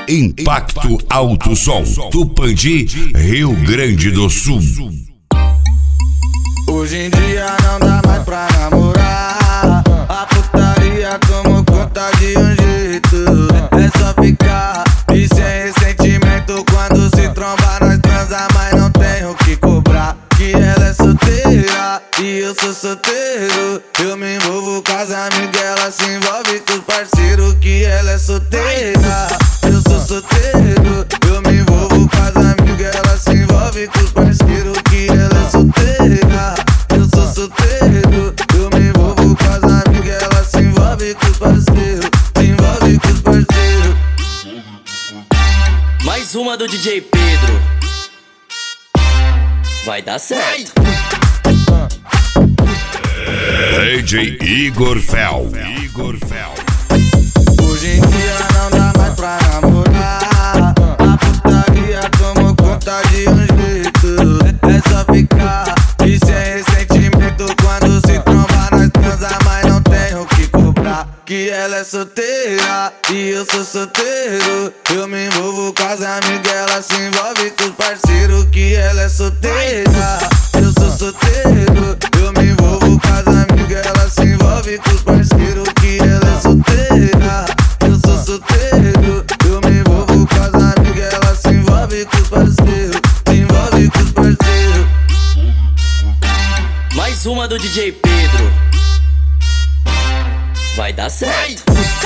Impacto Alto Som, Tupandi, Rio Grande do Sul. Hoje em dia não dá mais pra namorar. A putaria tomou conta de um jeito. É só ficar e sem ressentimento. Quando se tromba nós transa, mas não tem o que cobrar. Que ela é solteira e eu sou solteiro. Eu me envolvo com as amigas, ela se envolve com os parceiros. Que ela é solteira, eu sou solteiro. Eu me envolvo com as amigas, ela se envolve com os parceiros. Que ela é solteira, eu sou solteiro. Eu me envolvo com as amigas, ela se envolve com os parceiros. Se envolve com os parceiros. Mais uma do DJ Pedro. Vai dar certo. DJ Igor Fel. Hoje em dia não dá mais pra namorar. A putaria tomou conta de um jeito. É só ficar e sem ressentimento. Quando se tromba nós transa, mas não tem o que cobrar. Que ela é solteira e eu sou solteiro. Eu me envolvo com as amigas, ela se envolve com os parceiros. Que ela é solteira, eu sou solteiro. Eu me envolvo com as amigas, ela se envolve com os parceiros. Que ela é solteira, eu sou solteiro. Eu me envolvo com as amigas, ela se envolve com os parceiros. Se envolve com os parceiros. Mais uma do DJ Pedro. Vai dar certo.